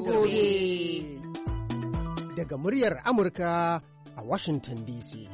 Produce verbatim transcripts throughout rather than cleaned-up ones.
gobe. Daga muryar Amurka a Washington D C.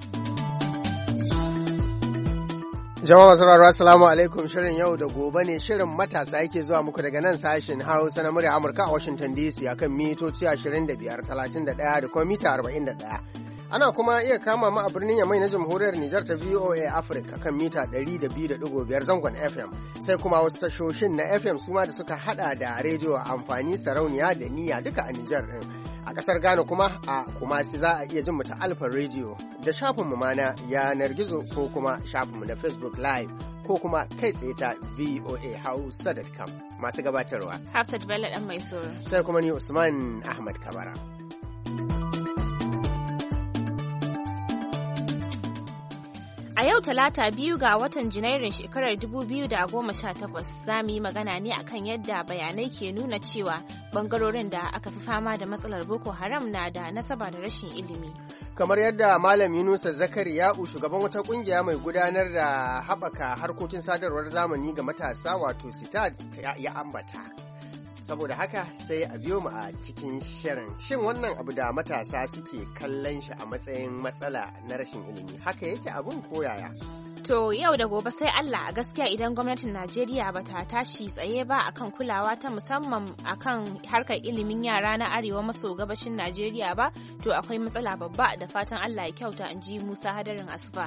Jama'a masu rarwa, assalamu alaikum. Shirin yau da gobe ne, shirin matasa yake zuwa muku daga nan sashen Hausa na murya Amurka a Washington D C akan mitoci ashirin da biyar, talatin da ɗaya da kuma mita arba'in da ɗaya. Ana kuma iya kama mu a birnin Yamai na Jamhuriyar Nijar ta V O A Africa kan mita ɗari da biyu da ɗigo biyar zangon F M. Sai kuma wasu tashoshin na F M suma da suka hada da rediyo amfani, sarauniya da niyya duka a Nijar ɗin. A ƙasar Ghana kuma a Kumasi za a iya jin mu ta Alfa Radio da shafinmu ma na yanar gizo ko kuma shafinmu na Facebook Live ko kuma kai tsaye ta V O A Hausa dot com. Masu gabatarwa Hafsat Bello ɗan mai soro. Sai kuma ni Usman Ahmad Kabara. A yau Talata biyu ga watan Janairun shekarar dubu biyu da goma sha takwas za mu yi magana ne akan yadda bayanai ke nuna cewa bangarorin da aka fi fama da matsalar Boko Haram na da nasaba da rashin ilimi. Kamar yadda Malam Yunusa Zakariya'u, shugaban wata kungiya mai gudanar da haɓaka harkokin sadarwar zamani ga matasa wato sitad ya ambata. Saboda haka sai a biyo mu a cikin shirin. Shin wannan abu da matasa suke kallon shi a matsayin matsala na rashin ilimi, haka yake abun koyaya? To yau da gobe sai Allah, a gaskiya idan gwamnatin Najeriya ba ta tashi tsaye ba akan kulawa ta musamman akan harkar ilimin yara na arewa maso gabashin Najeriya ba, to akwai matsala babba, da fatan Allah ya kyauta, in ji Musa Hadarin Asuba.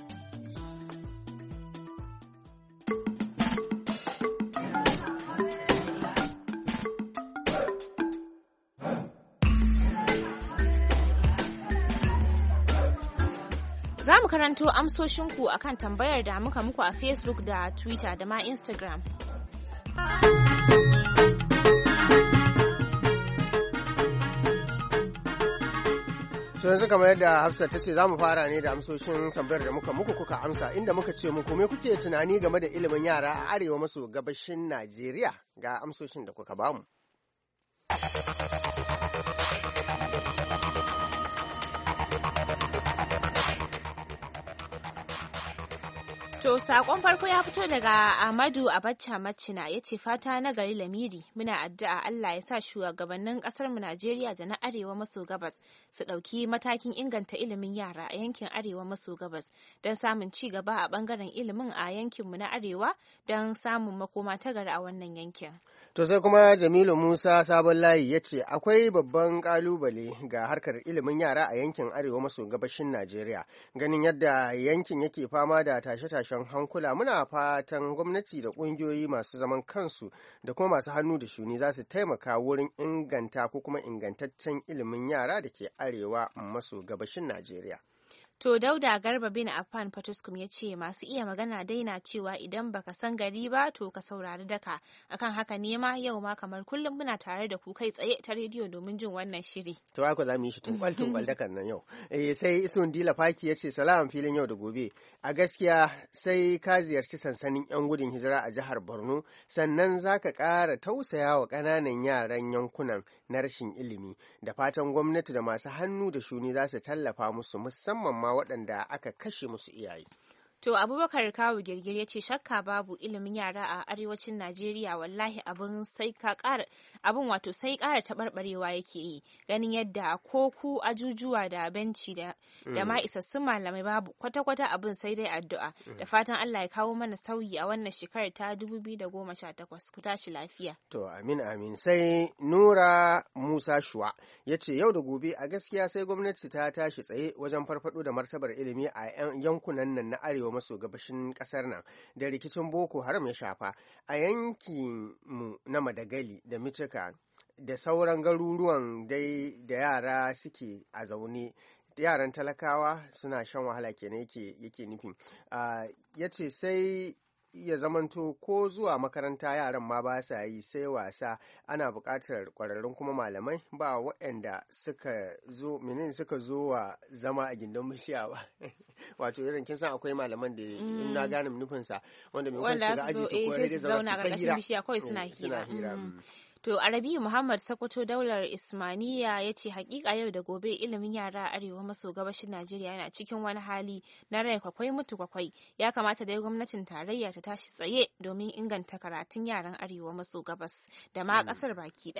Za mu karanto amsoshinku akan tambayar da muka muku a Facebook da Twitter da ma Instagram. To yanzu kamar yadda Hafsat ta ce, za mu fara ne da amsoshin tambayar da muka muku kuka amsa, inda muka ce muku me kuke tunani game da ilimin yara a arewa maso gabashin Najeriya. Ga amsoshin da kuka bamu. To sakon farko ya fito daga Ahmadu Abacha Macina, ya ce fata na gari Lamiri, muna addu'a Allah ya sa shugabannin kasar mu Najeriya da na arewa maso gabas su ɗauki matakin inganta ilimin yara a yankin arewa maso gabas don samun ci gaba a bangaren ilimin a yankin mu na arewa don samun makoma ta gari a wannan yankin. To sai kuma Jamilu Musa Sabon Layi ya ce akwai babban kalubale ga harkar ilimin yara a yankin arewa maso gabashin Najeriya. Ganin yadda yankin yake fama da tashe-tashen hankula, muna fatan gwamnati da ƙungiyoyi masu zaman kansu da kuma masu hannu da shuni za su taimaka wurin inganta ko kuma ingantaccen ilimin yara da ke arewa maso gabashin Najeriya. To Dauda Garba bin Affan Fatuskum ya ce masu iya magana daina cewa idan baka san gari ba to ka saurari daka. Akan haka ne ma yau ma kamar kullum muna tare da ku kai tsaye ta rediyo domin jin wannan shiri. To haka za mu yi shi tunkwal tunkwal dakan nan yau. Eh sai Isun Dila Faki ya ce salam filin yau da gobe. A gaskiya sai ka ziyarci sansanin yan gudun hijira a jihar Borno, sannan zaka ƙara tausaya wa ƙananan yaran yankunan na rashin ilimi. Da fatan gwamnati da masu hannu da shuni za su tallafa musu, musamman ma waɗanda aka kashe musu iyaye. To Abubakar Kawu Girgir ya ce shakka babu ilimin yara a arewacin Najeriya wallahi abin sai ka ƙara abin wato sai ƙara taɓarɓarewa yake yi, ganin yadda ko ku ajujuwa da benci da da ma isassun malamai babu, kwata-kwata abin sai dai addu'a. Da fatan Allah ya kawo mana sauyi a wannan shekarar ta dubu biyu da goma sha takwas. Ku tashi lafiya. To amin amin. Sai Nura Musa Shuwa ya ce yau da gobe a gaskiya sai gwamnati ta tashi tsaye wajen farfaɗo da martabar ilimi a yankunan nan na arewa maso gabashin kasar nan da rikicin Boko Haram ya shafa. A yankin mu na Madagali da Mitika da sauran garuruwan dai da yara suke a zaune, yaran talakawa suna shan wahala kenan yake yake nufin. Ya ce sai ya zamanto ko zuwa makaranta yaran ma ba sa yi, sai wasa. Ana buƙatar ƙwararrun kuma malamai, ba waɗanda suka zo menene suka zo wa zama a gindin bishiya ba. Wato irin kin san akwai malaman da in na gane nufinsa wanda mai kwanci ga aji su koyar da zauna a ƙarƙashin bishiya kawai suna hira. To Arabi Muhammad Sokoto daular Ismaniya ya ce hakika yau da gobe ilimin yara a arewa maso gabashin Najeriya yana cikin wani hali na rai kwakwai mutu kwakwai. Ya kamata dai gwamnatin tarayya ta tashi tsaye domin inganta karatun yaran arewa maso gabas da ma kasar baki daya.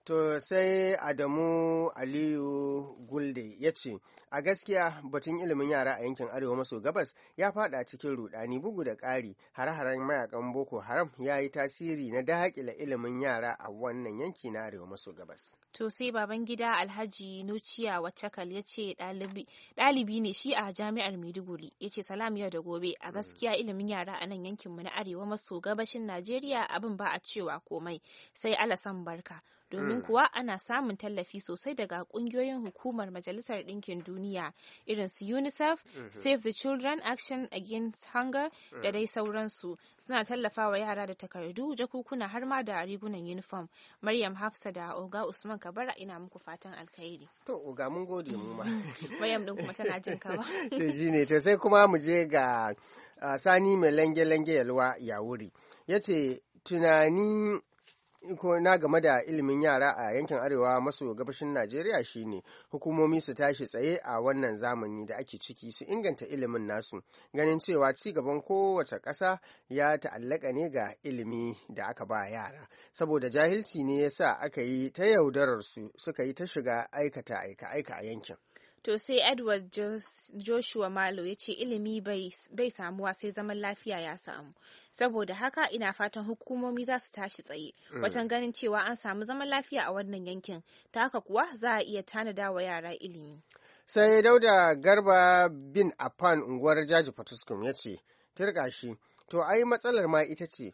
To sai Adamu Aliyu Gulde ya ce, a gaskiya batun ilimin yara a yankin Arewa maso gabas ya fada cikin rudani, bugu da ƙari hare-haren mayakan Boko Haram ya yi tasiri na daƙile ilimin yara a wannan yanki na Arewa maso gabas. To sai baban gida Alhaji Nuciya Wacakal ya ce ɗalibi ne shi a jami'ar Maiduguri, ya ce salam yau da gobe, a gaskiya ilimin yara a nan yankinmu na Arewa maso gabashin Najeriya abin ba a cewa komai, sai alasan barka. Domin kuwa ana samun tallafi sosai daga kungiyoyin hukumar Majalisar Ɗinkin Duniya irin su UNICEF, Save the Children, Action Against Hunger da dai sauransu. Suna tallafawa yara da takardu, jakukuna har ma da rigunan uniform. Maryam Hafsa da Oga Usman Kabara ina muku fatan alkhairi. To Oga mun gode mu ma. Maryam din kuma tana jin ka ba. To shine to sai kuma mu je ga uh, Sani mai lange-lange yalwa ya wuri. Yace tunani ko na game da ilimin yara a yankin arewa maso gabashin Najeriya shine hukumomi su tashi tsaye a wannan zamani da ake ciki su inganta ilimin nasu, ganin cewa ci gaban kowace ƙasa ya ta'allaka ne ga ilimi da aka ba yara, saboda jahilci ne yasa aka yi ta yaudarar su suka yi ta shiga aikata aika-aika a yankin. To sai Edward Joshua Malo ya ce ilimi bai samuwa sai zaman lafiya ya samu. Saboda haka ina fatan hukumomi za su tashi tsaye wajen ganin cewa an samu zaman lafiya a wannan yankin. Ta haka kuwa za a iya tanada wa yara ilimi. Sai Dauda Garba bin Afan unguwar Jaji Fatuskum ya ce, turka shi, to ai matsalar ma ita ce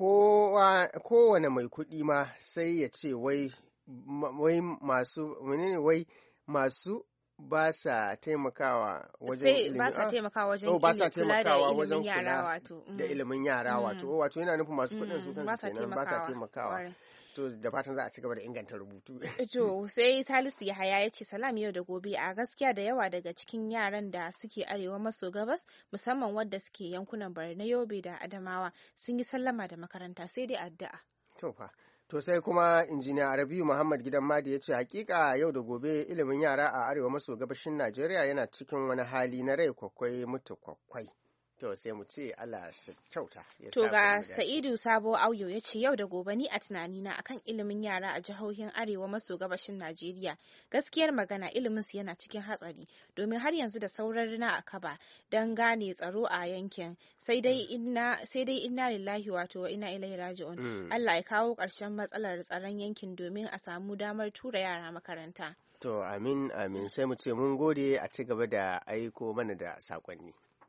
kowane mai kuɗi ma sai ya ce wai masu wai masu ba sa taimakawa wajen ilimi ba sa taimakawa wajen oh, ba sa taimakawa wajen yara wato da ilimin yara wato oh, wato yana nufin masu kuɗin su kansu kenan ba sa taimakawa. To da fatan za a ci gaba da inganta rubutu. To sai Salisu Yahaya ya ce salam yau da gobe, a gaskiya da yawa daga cikin yaran da suke arewa maso gabas musamman wadda suke yankunan Borno, Yobe da Adamawa sun yi sallama da makaranta sai dai addu'a. To fa To sai kuma injiniya Arabiyu Muhammad Gidan Madi ya ce hakika yau da gobe ilimin yara a arewa maso gabashin Najeriya yana cikin wani hali na rai kwakwai mutu kwakwai. To sai mu ce Allah shi kyauta. To ga Sa'idu Sabo Auyo ya ce yau da gobe ni a tunanina akan ilimin yara a jihohin arewa maso gabashin Najeriya. Gaskiyar magana ilimin su yana cikin hatsari domin har yanzu da sauran rina a kaba don gane tsaro a yankin. Sai dai inna sai dai inna lillahi wato wa inna ilaihi raji'un. Mm. Allah ya kawo ƙarshen matsalar tsaron yankin domin a samu damar tura yara makaranta. To amin amin sai mu ce mun gode, a ci gaba da aiko mana da sakonni.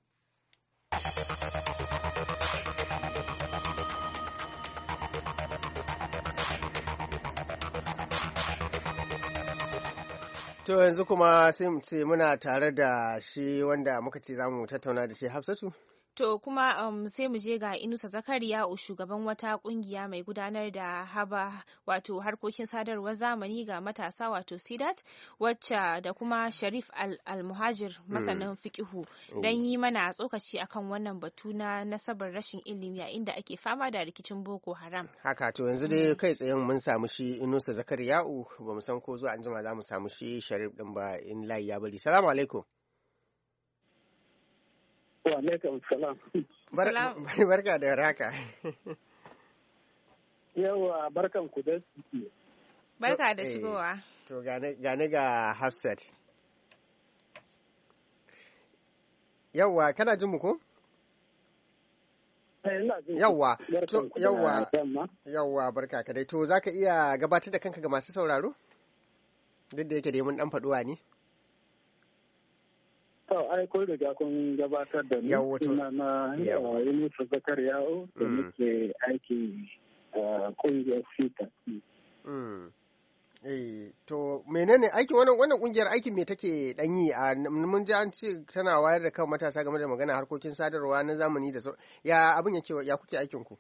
To yanzu kuma sai mu ce muna tare da shi wanda muka ce za mu tattauna da shi, Hafsatu. To kuma um, sai mu je ga Inusa Zakariya, shugaban wata kungiya mai gudanar da haba wato harkokin sadarwar zamani ga matasa wato Sidat, wacce da kuma Sharif Al-Muhajir masanin mm. fiqihu mm. don yi mana tsokaci akan wannan batu na nasabar rashin ilimi a inda ake fama da rikicin Boko Haram. Haka to yanzu dai kai tsayen mun samu shi Inusa Zakariya, ba mu san ko zuwa anjima za mu samu shi Sharif din ba in layi ya bari. Salamu alaikum. Wa alaikum salam. Barka da raka. Yawa barkan ku da su. Barka da shigowa. To gane ga Hafsat. Yawa kana jin mu ko? Yawa. Yawa. Yawa barka ka dai. To zaka iya gabatar da kanka ga masu sauraro? Duk da yake dai mun dan faduwa ne. To, ai, ko riga kun gabatar da ni suna na Yunusa Zakariya da muke aiki a kungiyar Sita. To, menene aikin wannan wannan kungiyar aikin me take dan yi a mun ji an ce tana wayar da kan matasa game da magana harkokin sadarwa na zamani da sauran. Ya abin yake ya kuke aikin ku?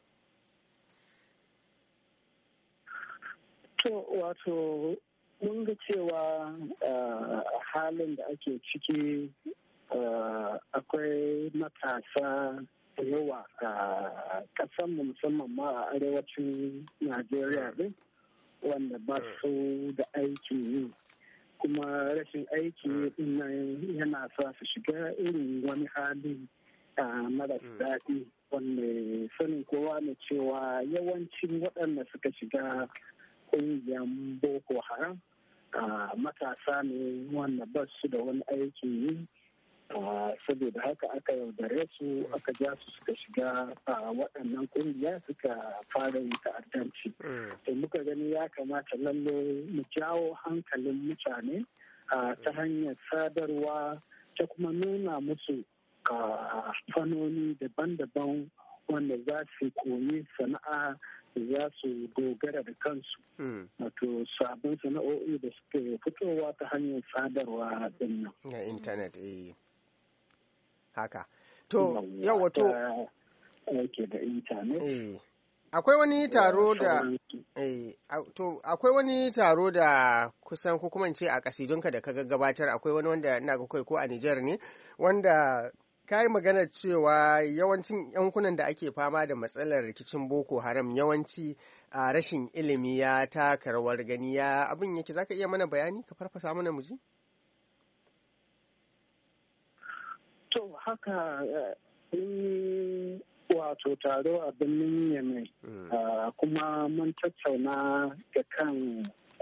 To, wato mun ga cewa halin da ake ciki akwai matasa da yawa a ƙasanmu musamman ma a arewacin Najeriya din wanda ba su da aikin yi, kuma rashin aiki din nan yana sa su shiga irin wani hali mara daɗi wanda sanin kowa ne cewa yawancin waɗanda suka shiga ƙungiyar Boko Haram. Matasa ne wanda ba su da wani aikin yi, saboda haka aka yaudare su aka ja su suka shiga waɗannan ƙungiya suka fara yin ta'addanci. To muka gani ya kamata lalle mu jawo hankalin mutane ta hanyar sadarwa ta kuma nuna musu fannoni daban-daban wanda za su koyi sana'a za su dogara da kansu. Wato sabon sana'o'i da suke fitowa ta hanyar sadarwa din nan. Na intanet, eh. Haka. To, yau wato... Ake da intanet. Eh. Akwai wani taro da... Eh, to, akwai wani taro da kusan ko kuma ce a kasidunka da ka gabatar akwai wani wanda ina ga kai ko a Nijar ne, wanda ka yi magana cewa yawancin yankunan da ake fama da matsalar rikicin Boko Haram yawanci a rashin ilimi ya taka rawar gani. Ya abin yake, zaka iya mana bayani ka farfasa mana muji? To haka in wato taro a birnin Yemen kuma mun tattauna da kan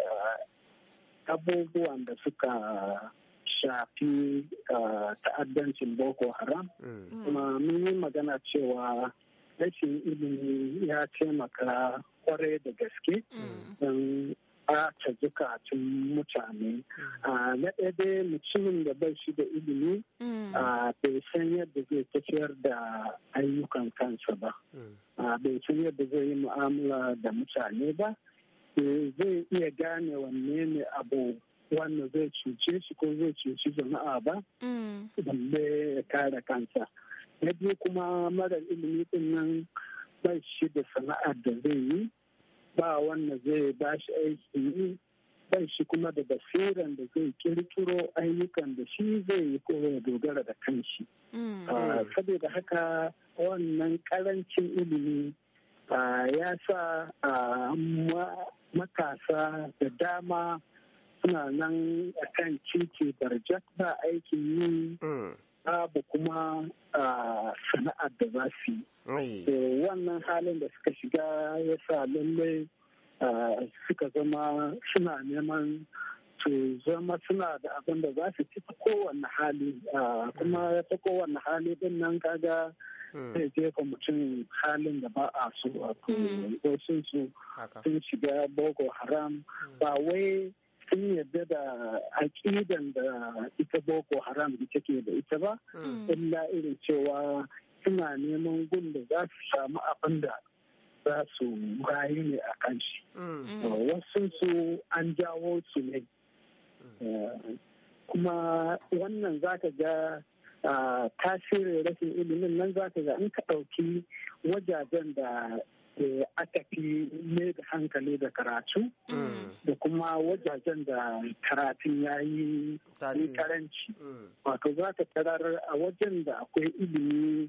abubuwan da suka shafi ta'addancin Boko Haram. Kuma mun yi magana cewa rashin ilimi ya taimaka kwarai da gaske don ɓata zukatun mutane. Na ɗaya dai mutumin da bai shi da ilimi bai san yadda zai tafiyar da ayyukan kansa ba. Bai san yadda zai yi mu'amala da mutane ba. Zai iya gane wanne ne abu wanda zai cuce shi ko zai cuci jama'a ba, balle ya kare kansa. Na biyu kuma mara ilimi din nan bai shi da sana'ar da zai yi, ba wanda zai ba shi aiki yi, bai shi kuma da basiran da zai kirkiro ayyukan da shi zai yi ko ya dogara da kanshi. Saboda haka wannan karancin ilimi ya sa matasa da dama suna nan a kan titi barjak ba aikin yi, babu kuma sana'ar da za su yi. Wannan halin da suka shiga ya sa lallai suka zama suna neman su zama suna da abin da za su ci ta kowane hali, kuma ta kowane hali din nan kaga zai jefa mutum halin da ba a so. Wasu su sun shiga Boko Haram ba wai sun yarda da aƙidan da ita Boko Haram ita ke da ita ba, illa irin cewa suna neman gun da za su samu abin da za su rayu ne a kan shi. Wasu su an jawo su ne. Kuma wannan za ka ga tasirin rashin ilimin nan za ka ga in ka ɗauki wajajen da aka fi mai da hankali da karatu da kuma wajajen da karatun ya yi karanci. Wato za ka tarar a wajen da akwai ilimi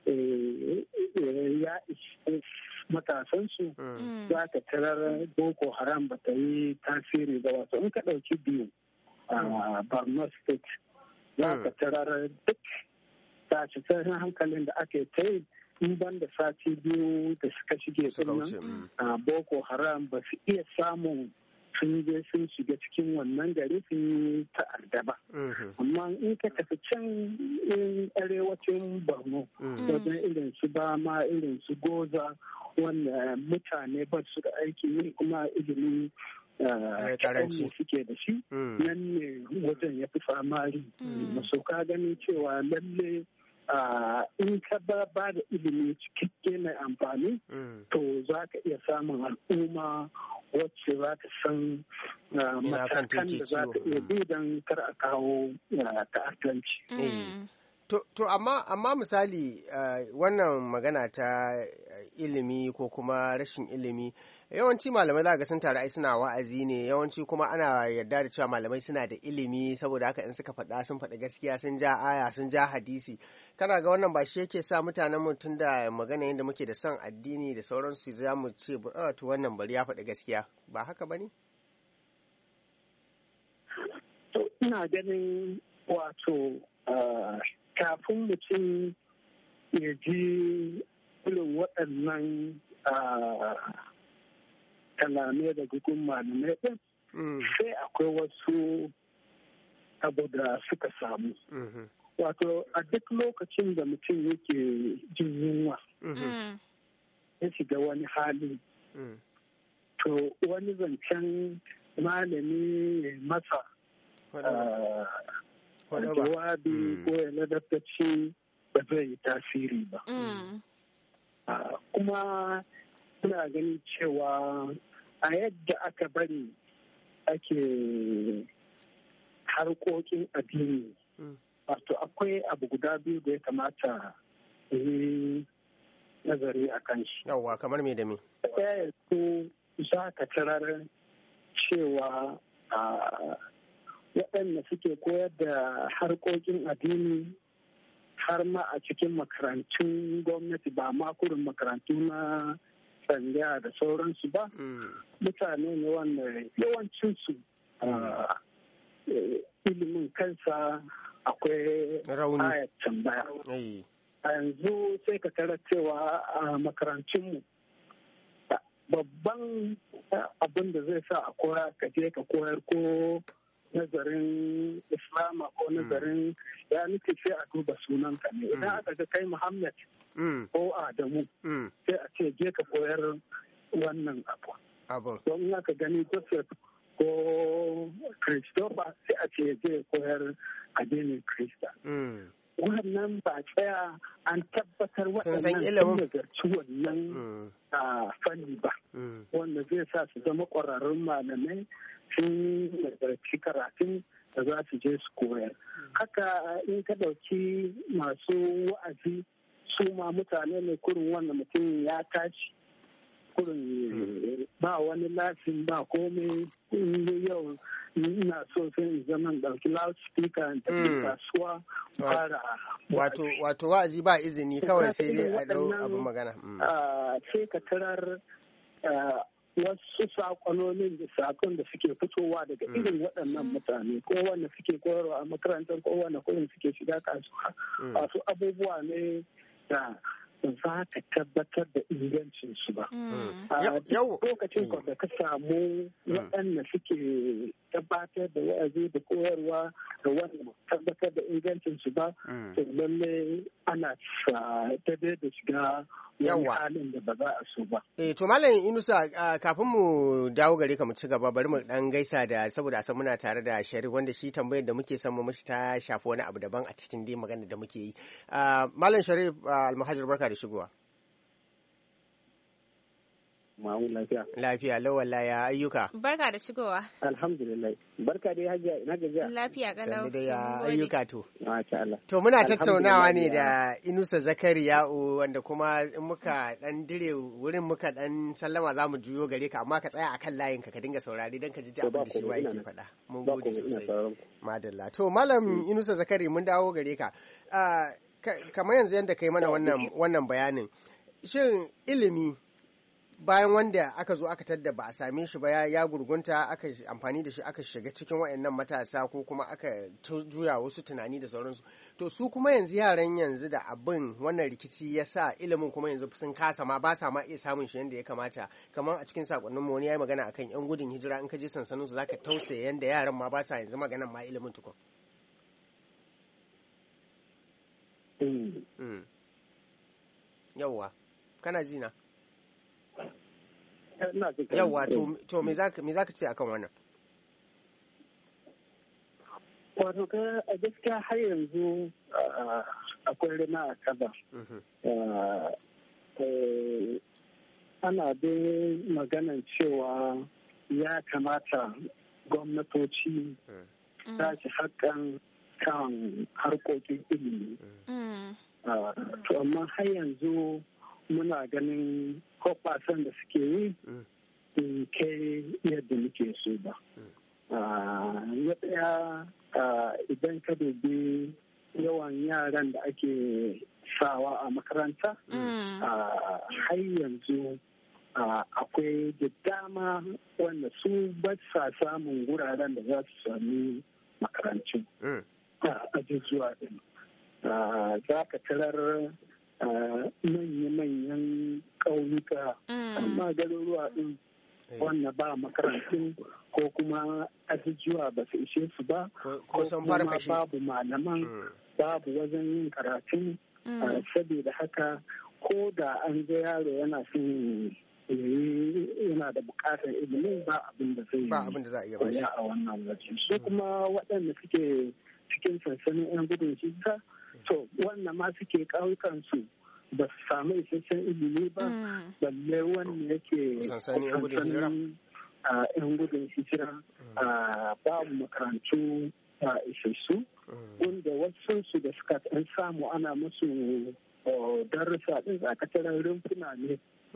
ya ishe matasansu za ka tarar Boko Haram ba ta yi tasiri ba. Wato in ka ɗauki biyu a Borno State za ka tarar duk tashe-tashen hankalin da ake ta yi in ban da sati biyu da suka shige sunan Boko Haram ba su iya samun sun je sun shiga cikin wannan gari sun yi ta'adda ba. Amma in ka tafi can arewacin Borno wajen irin su Bama irin su Goza wanda mutane ba su da aiki yi kuma ilimi karanci suke da shi nan ne wajen ya fi famari. Maso ka gani cewa lalle in ka ba da ilimi cikakke mai amfani to za ka iya samun al'umma wacce za ta san matakan da za ta iya bi don kar a kawo ta'addanci. To amma amma misali wannan magana ta ilimi ko kuma rashin ilimi yawanci malamai za ga sun taru ai suna wa'azi ne, yawanci kuma ana yarda da cewa malamai suna da ilimi saboda haka in suka faɗa sun faɗi gaskiya, sun ja aya sun ja hadisi. Kana ga wannan ba shi yake sa mutanen mutum da magana yadda muke da son addini da sauransu za mu ce to wannan bari ya faɗi gaskiya, ba haka ba ne? To ina ganin wato kafin mutum ya ji irin waɗannan kalamai daga gun malamai ɗin sai akwai wasu abu da suka samu. Wato a duk lokacin da mutum yake jin yunwa ya shiga wani hali, to wani zancen malami masa jawabi ko ya ladabtaci ba zai yi tasiri ba. Kuma suna ganin cewa a yadda aka bari ake harkokin addini, wato akwai abu guda biyu da ya kamata yi nazari a kan shi. Yawwa, kamar me da me? Ɗaya yanzu za ka tarar cewa waɗanda suke koyar da harkokin addini har ma a cikin makarantun gwamnati, ba ma kurin makarantu na tsangaya da sauransu ba, mutane ne wanda yawancinsu ilimin kansa akwai ayat tambaya. A yanzu sai ka tara cewa a makarantunmu babban abin da zai sa a koya ka je ka koyar ko nazarin islama ko nazarin ya nufi sai a duba sunanka ne. Idan aka ga kai Muhammad ko Adamu sai a ce je ka koyar wannan abu. Don aka gani Joseph ko Christopher sai a ce je koyar addinin Krista. Wannan ba tsaya an tabbatar waɗannan sun nazarci wannan fanni ba, wanda zai sa su zama ƙwararrun malamai sun nazarci karatun da za su je su koyar. Haka in ka ɗauki masu wa'azi, su ma mutane ne kurin wanda mutum ya tashi kurin ba wani lafin ba komai. Yau ina so sai in zama ɗauki loudspeaker in tafi kasuwa fara. Wato wato wa'azi ba izini kawai sai dai a ɗau abin magana. Sai ka tarar wasu sakononin da sakon da suke fitowa daga irin waɗannan mutane, ko wanda suke koyarwa a makarantar, ko wanda kullum suke shiga kasuwa. Wasu abubuwa ne da za ka tabbatar da ingancin su ba. Lokacin da ka samu waɗanda suke tabbatar da wa'azi da koyarwa da wanda tabbatar da ingancin su ba, to lalle ana tabe da shiga wani halin da ba za a so ba. Eh to Malam Inusa, kafin mu dawo gare ka mu ci gaba, bari mu dan gaisa da, saboda a san muna tare da Sharif wanda shi tambayar da muke son mu mishi ta shafi wani abu daban a cikin dai magana da muke yi. Malam Sharif Almahajir, barka da shigowa. Ma'amun lafiya. Lafiya lawalla ya ayyuka. Barka da shigowa. Alhamdulillah. Barka dai Hajiya, ina gajiya. Lafiya kalau. Sanda da ya ayyuka to. Masha Allah. To muna tattaunawa ne da Inusa Zakariya'u, wanda kuma in muka dan dire wurin muka dan sallama za mu juyo gare ka, amma ka tsaya akan layin ka ka dinga saurari dan ka ji abin da shi ma yake faɗa. Mun gode sosai. Madalla. To Malam Inusa Zakari, mun dawo gare ka. Kamar yanzu yanda kai mana wannan wannan bayanin. Shin ilimi bayan wanda aka zo aka tadda ba a same shi ba ya gurgunta, aka amfani da shi aka shiga cikin wayannan matasa ko kuma aka juya wasu tunani da sauransu, to su kuma yanzu yaran yanzu da abin wannan rikici ya sa ilimin kuma yanzu sun kasa ma ba sa ma iya samun shi yadda ya kamata. Kamar a cikin sakonnin mu wani ya yi magana akan yan gudun hijira, in ka je sansanin su zaka tausaya yanda yaran ma ba sa yanzu maganan ma ilimin tukun. Yawwa, kana ji na? Yawwa, to me za ka ce akan wannan? Wato ka a gaskiya har yanzu akwai rina a kaba. Ana dai maganan cewa ya kamata gwamnatoci ta ci haƙƙan kan harkokin ilimi. To amma har yanzu muna ganin hoɓasan da suke yi in kai yadda muke so ba. Ya ɗaya idan ka dubi yawan yaran da ake sawa a makaranta, har yanzu akwai da dama wanda su ba sa samun wuraren da za su sami makarantu a zuwa ɗin. Za ka tarar manya-manyan ƙauyuka amma garuruwa ɗin wanda ba makarantun ko kuma ajujuwa ba su ishe su ba ko kuma babu malaman babu wajen yin karatu. Saboda haka ko da an ga yaro yana son yana da bukatar ilimin ba abin da zai yi a wannan waje. Su kuma waɗanda suke cikin sansanin 'yan gudun hijira to wannan ma suke ƙauyukansu ba su samu isasshen ilimi ba balle wanda yake sansanin 'yan gudun hijira babu makarantu isassu wanda wasu su da suka ɗan samu ana musu darussa ɗin zakatarar rumfuna ne.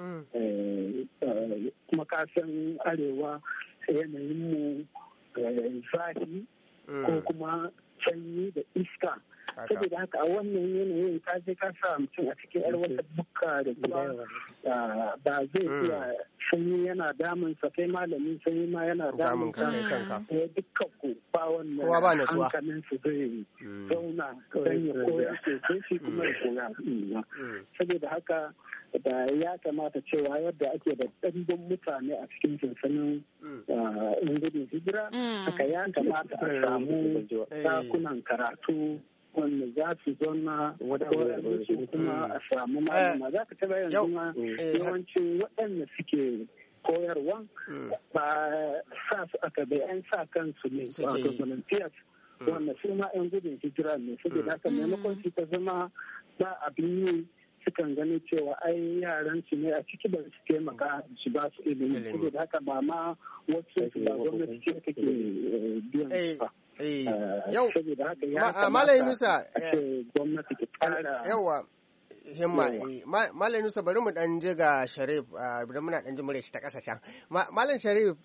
Kuma kasan arewa yanayin mu zafi ko kuma sanyi da iska. Saboda haka a wannan yanayin ka je ka sa mutum a cikin yar wata bukka da kuma ba zai iya sanyi yana damun sa kai malamin sanyi ma yana damun ka dukkan ku ba wannan hankalin su zai zauna don ya koya sosai shi kuma ya koya. Saboda haka da ya kamata cewa yadda ake da ɗanbin mutane a cikin sansanin in gudun hijira haka ya kamata a samu dakunan karatu wanda za su zona wadansu kuma a samu malama. Za ka taba yanzu ma yawancin waɗanda suke koyarwa ba sa su aka bai an sa kansu ne wato volunteers wanda su ma 'yan gudun hijira ne. Saboda haka maimakon su ta zama ba abin yi sukan gani cewa ai yaran su ne a ciki ba su taimaka su ba su ilimi. Saboda haka ba ma wasu su ba gwamnati ce take biyan su ba. Yau, Malayi Nusa, yawa himma, Malayi Nusa bari mu ɗan je ga Sharif, bari muna ɗan ji murya shi ta ƙasa can. Malam Sharif,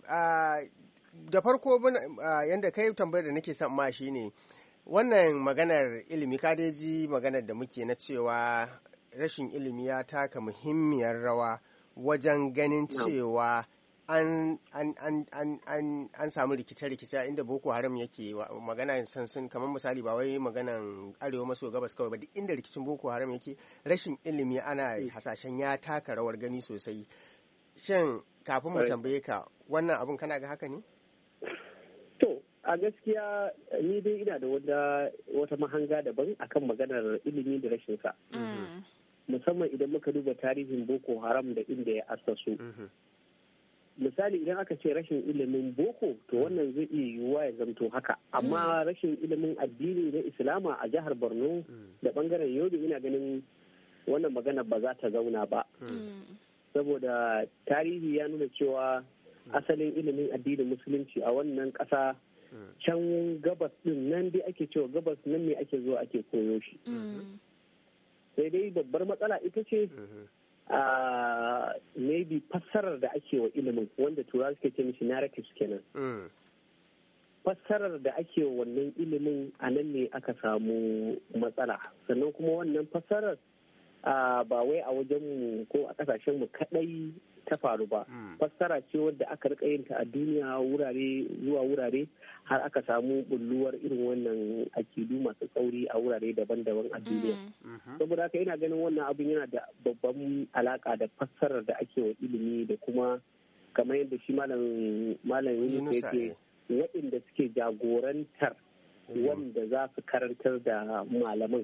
da farko yadda kai tambayar da nake son ma shi ne, wannan maganar ilimi, ka dai ji maganar da muke na cewa rashin ilimi ya taka muhimmiyar rawa wajen ganin cewa An, an, an, an, an, an samu rikice-rikice inda Boko Haram yake magana sansun kamar misali ba wai maganan arewa maso gabas kawai ba duk inda rikicin Boko Haram yake rashin ilimi ana hasashen ya taka rawar gani sosai. Shin kafin mu tambaye ka wannan abun kana ga haka ne? To a gaskiya ni dai ina da wata, wata mahanga daban akan maganar ilimi da rashin sa. Musamman idan muka duba tarihin Boko Haram da inda ya asasu. Misali idan aka ce rashin ilimin boko to wannan zai iya yiwuwa ya zamto haka amma rashin ilimin addini na islama a jihar borno da bangaren yobe ina ganin wannan magana ba za ta zauna ba saboda tarihi ya nuna cewa asalin ilimin addinin musulunci a wannan ƙasa can gabas din nan dai ake cewa gabas nan ne ake zuwa ake koyo shi sai dai babbar matsala ita ce Uh, maybe fassarar da ake wa ilimin wanda turawa suke ce mishi narratives kenan mm. fassarar da ake wa wannan ilimin a nan ne aka samu matsala sannan kuma wannan fassarar uh, ba wai a wajenmu ko a kasashenmu kadai ta faru ba mm. fassara ce wadda aka rika yin ta a duniya wurare zuwa wurare har aka samu bulluwar irin wannan akidu masu tsauri a wurare daban-daban a duniya mm. saboda haka ina ganin wannan abin yana da babban alaka da fassarar da ake wa ilimi da kuma kamar yadda shi malam malam Yunus yake waɗanda suke jagorantar wanda za su karantar da malaman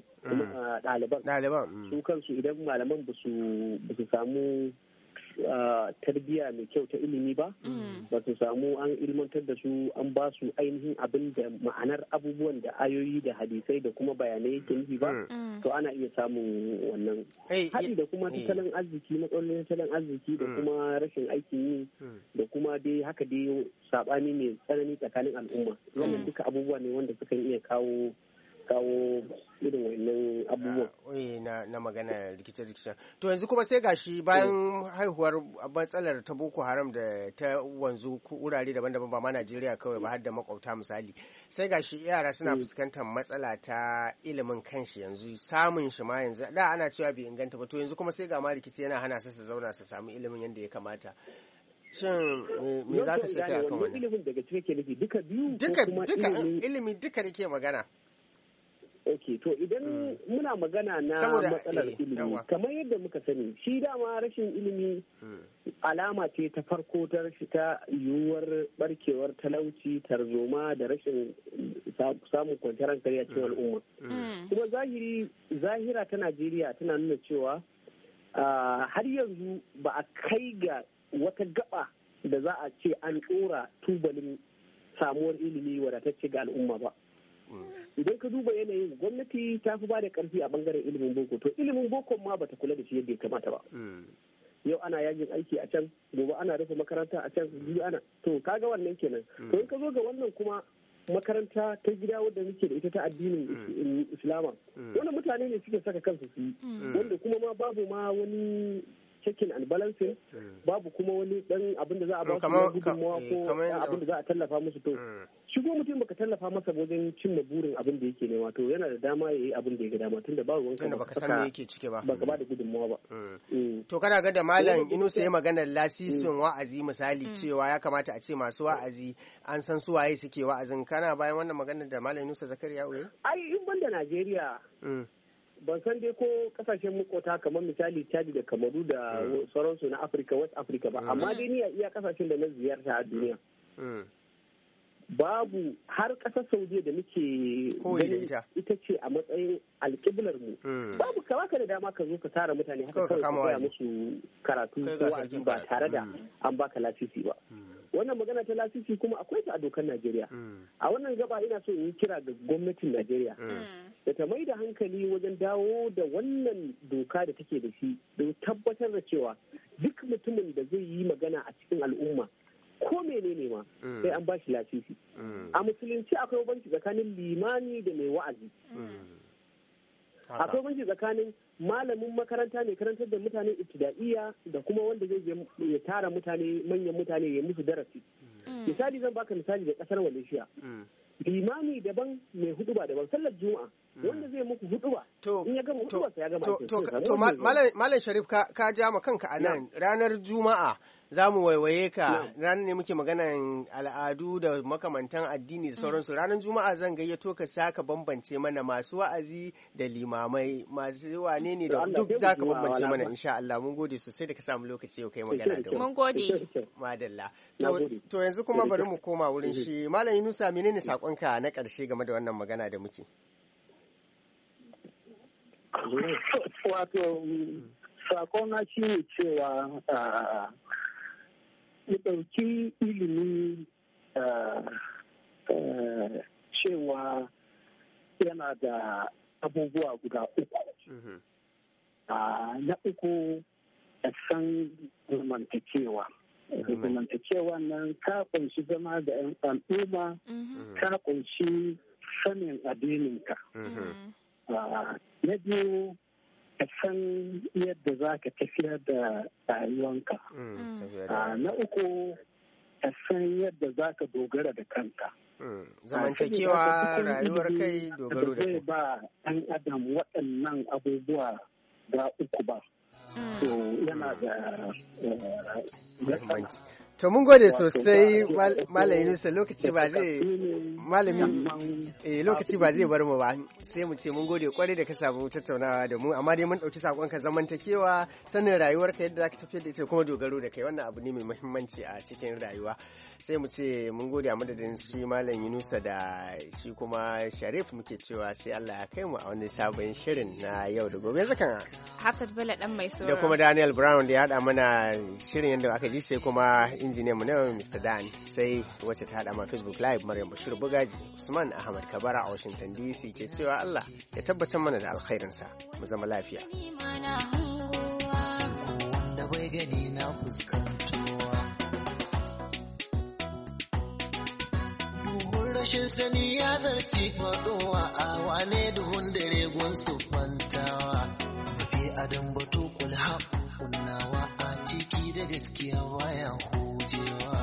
ɗaliban su kansu idan malaman ba su samu Uh, tarbiyya mai kyau ta ilimi ba mm. ba su samu an ilmantar da su an ba su ainihin abin da ma'anar abubuwan da ayoyi da hadisai da kuma bayanai yake nufi ba mm. to ana iya samun wannan hey, haɗi da kuma hey. tattalin arziki matsalolin tattalin arziki da mm. kuma rashin aikin yi mm. da kuma dai haka dai saɓani mai tsanani tsakanin al'umma mm. wannan duka abubuwa ne wanda sukan iya kawo kawo irin wannan abubuwan. Na, na magana rikice-rikice. To yanzu kuma sai gashi bayan haihuwar matsalar ta Boko Haram da ta wanzu wurare daban-daban ba ma Najeriya kawai ba har da makwabta misali. Sai gashi yara suna fuskantar matsala ta ilimin kanshi yanzu samun shi ma yanzu da ana cewa bai inganta ba to yanzu kuma sai ga ma rikici yana hana su su zauna su samu ilimin yadda ya kamata. Shin me za ka saka akan wannan? Ilimin daga cikin ke nufi duka biyu duka duka ilimi duka nake magana. ok to idan mm. muna magana na Saboda, matsalar eh, ilimi yawa. kamar yadda muka sani shi dama rashin ilimi mm. alama ce ta farko ta ta yiwuwar barkewar talauci tarzoma da rashin samun kwanciyar hankali a cikin mm. al'umma mm. kuma zahiri zahira ta Najeriya tana nuna cewa uh, har yanzu ba a kai ga wata gaba da za a ce an ɗora tubalin samuwar ilimi wadatacce ga al'umma ba. Idan ka duba yanayin gwamnati ta fi ba da ƙarfi a bangaren ilimin boko to ilimin boko ma bata kula da shi yadda ya kamata ba. Yau ana yajin aiki a can gobe ana rufe makaranta a can biyu ana to kaga wannan kenan. To in ka zo ga wannan kuma makaranta ta gida wadda muke da ita ta addinin Islama wannan mutane ne suke saka kansu su yi wanda kuma ma babu ma wani checking and balancing babu kuma wani dan abin da za a ba su na gudunmawa ko abin da za a tallafa musu to shigo mutum baka tallafa masa wajen cimma burin abin da yake nema to yana da dama yayi abin da yake dama tunda ba ruwan baka san me yake cike ba baka ba da gudunmawa ba to kana ga da malam Inusa ya magana lasisin wa'azi misali cewa ya kamata a ce masu wa'azi an san su waye suke wa'azin kana bayan wannan magana da malam Inusa Zakariya uye ai in banda Najeriya ban san dai ko kasashen makota kamar misali Chad da Kamaru da sauransu na Africa West Africa ba amma dai ni a iya kasashen da na ziyarta a duniya babu har kasar Saudiya da muke ganin ita ce a matsayin alƙiblar mu babu kama ka da dama ka zo ka tara mutane haka kawai ka gaya musu karatu ko wa'azi ba tare da an baka lasisi ba wannan magana ta lasisi kuma akwai ta a dokar Najeriya a wannan gaba ina so in yi kira ga gwamnatin Najeriya da ta mai da hankali wajen dawo da wannan doka da take da shi don tabbatar da cewa duk mutumin da zai yi magana a cikin al'umma ko menene ma sai an bashi lasisi a musulunci akwai banki tsakanin limani da mai wa'azi akwai banki tsakanin malamin makaranta mai karantar da mutane ibtida'iyya da kuma wanda zai ya tara mutane manyan mutane ya musu darasi misali zan baka misali da kasar Malaysia limami daban mai huduba daban sallar juma'a wanda zai muku huduba in ya gama huduba sai ya gama to to malam Sharif ka ka ja ma kanka anan ranar juma'a za mu waiwaye ka ranar ne muke maganan al'adu da makamantan addini da sauransu ranar juma'a zan gayyato ka saka bambance mana masu wa'azi da limamai masu wane ne da duk za ka bambance mana insha Allah mun gode sosai da ka samu lokaci yau kai magana da mu mun gode madalla to yanzu kuma bari mu koma wurin shi malam Yunusa menene sakonka na karshe game da wannan magana da muke wato sakona shi ne cewa mu ɗauki ilimi cewa yana da abubuwa guda uku. Na uku a san zamantakewa. Zamantakewa nan ka kunshi zama da 'yan al'umma, ka kunshi sanin addininka. Na biyu ka san yadda za ka tafiyar da rayuwanka. Na uku, ka san yadda za ka dogara da kanka. Zamantakewa rayuwar kai dogaro da kai. Ba ɗan adam waɗannan abubuwa ga uku ba. To yana da muhimmanci. To mun gode sosai Malam Yunusa lokaci ba zai malami eh lokaci ba zai bar mu ba sai mu ce mun gode kwarai da ka samu tattaunawa da mu amma dai mun dauki sakon ka zamantakewa sanin rayuwarka yadda zaka tafiyar da ita kuma dogaro da kai wannan abu ne mai muhimmanci a cikin rayuwa sai mu ce mun gode a madadin shi Malam Yunusa da shi kuma Sharif muke cewa sai Allah ya kai mu a wani sabon shirin na yau da gobe yanzu kan Hafsat Bello dan mai sura da kuma Daniel Brown da ya hada mana shirin yadda aka ji sai kuma injiniyan mu na Mister Dan sai wacce ta hada ma Facebook Live Maryam Bashir Bugaji Usman Ahmad Kabara a Washington D C ke cewa Allah ya tabbatar mana da alkhairinsa mu zama lafiya wanda bai gani na fuskantowa duhun rashin sani ya zarci fadowa a wane duhun dare gun su fantawa mafi adam batu kulha kunnawa a ciki da gaskiya baya hujewa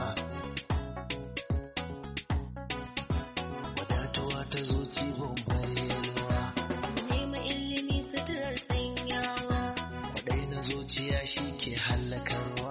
wadatuwa ta zuci babbar yalwa nema ilimi suturar sanyawa kwadai na zuciya shi ke hallakarwa